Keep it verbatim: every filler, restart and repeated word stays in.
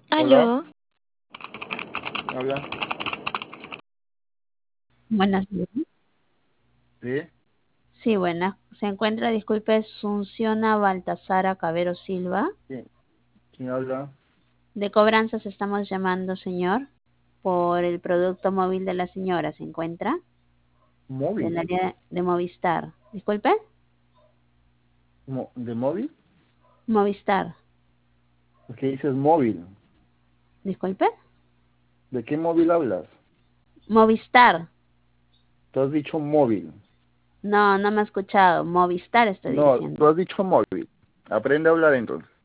Hola, Aló, habla. buenas noches. Sí, Sí, buenas. Se encuentra, disculpe, Sunciona Baltasara Cabero Silva. sí. ¿Quién habla? De cobranzas estamos llamando, señor, por el producto móvil de la señora. ¿Se encuentra? Del Móvil. área de Movistar. Disculpe, Mo- ¿De móvil? Movistar. ¿Por qué dices móvil? Disculpe, ¿De qué móvil hablas? Movistar. Tú has dicho móvil. No, no me ha escuchado. Movistar estoy No, tú diciendo. has dicho móvil. Aprende a hablar entonces.